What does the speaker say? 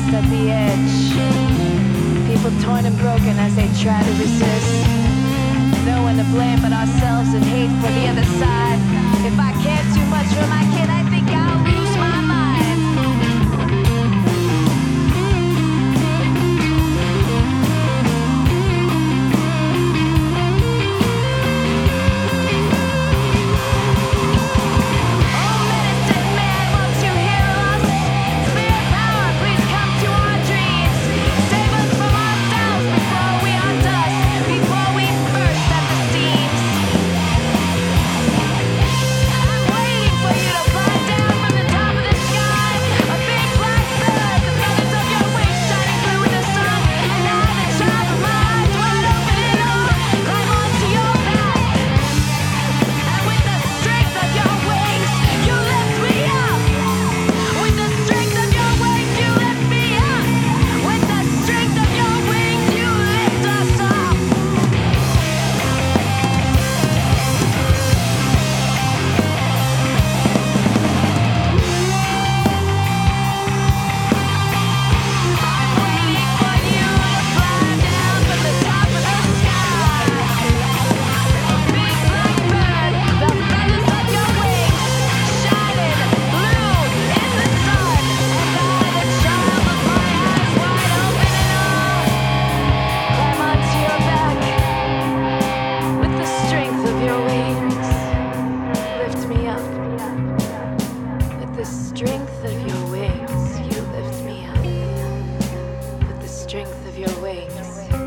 at the edge. People torn and broken as they try to resist. No one to blame but ourselves and hate for the other side. If I care too much for my kid, I think I'll lose my mind. Oh, medicine man, won't you heal us? Spirit power, please come to our dreams. Save us from ourselves before we are dust, before we burst at the seams. I'm waiting for you to fly down from the top of the sky. A big black bird, the feathers of your wings shining blue in the sun. And I, the child of my eyes wide open in awe, climb onto your back. And with the strength of your wings, you lift me up. With the strength of your wings, you lift me up. With the strength of your wings, you lift us up. I'm waiting for you to fly down from the top of the sky. Big black bird, the feathers of your wings shining blue in the sun. And I, the child with my eyes wide open in awe, climb onto your back. With the strength of your wings, lift me up. With the strength of your wings, you lift me up. With the strength of your wings.